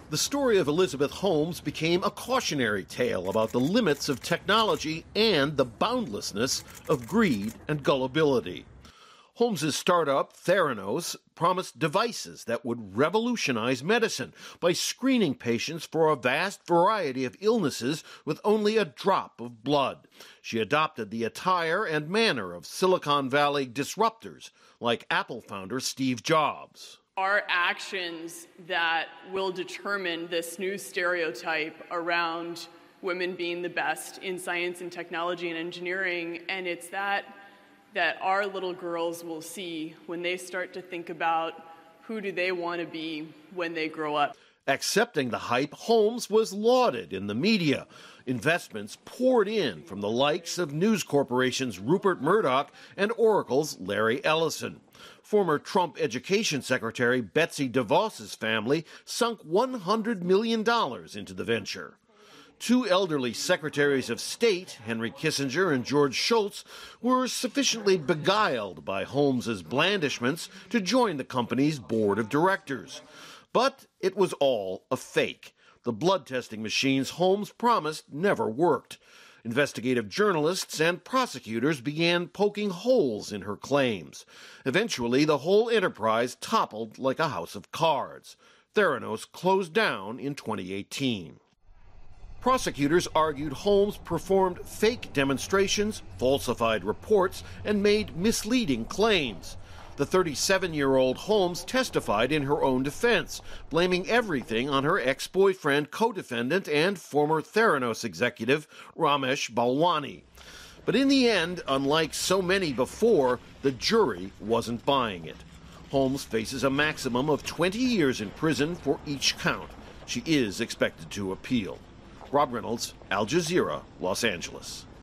The story of Elizabeth Holmes became a cautionary tale about the limits of technology and the boundlessness of greed and gullibility. Holmes's startup, Theranos, promised devices that would revolutionize medicine by screening patients for a vast variety of illnesses with only a drop of blood. She adopted the attire and manner of Silicon Valley disruptors like Apple founder Steve Jobs. Are actions that will determine this new stereotype around women being the best in science and technology and engineering, and it's that our little girls will see when they start to think about who do they want to be when they grow up. Accepting the hype, Holmes was lauded in the media. Investments poured in from the likes of News Corporation's Rupert Murdoch and Oracle's Larry Ellison. Former Trump Education Secretary Betsy DeVos's family sunk $100 million into the venture. Two elderly secretaries of state, Henry Kissinger and George Shultz, were sufficiently beguiled by Holmes's blandishments to join the company's board of directors. But it was all a fake. The blood testing machines Holmes promised never worked. Investigative journalists and prosecutors began poking holes in her claims. Eventually, the whole enterprise toppled like a house of cards. Theranos closed down in 2018. Prosecutors argued Holmes performed fake demonstrations, falsified reports, and made misleading claims. The 37-year-old Holmes testified in her own defense, blaming everything on her ex-boyfriend, co-defendant, and former Theranos executive, Ramesh Balwani. But in the end, unlike so many before, the jury wasn't buying it. Holmes faces a maximum of 20 years in prison for each count. She is expected to appeal. Rob Reynolds, Al Jazeera, Los Angeles.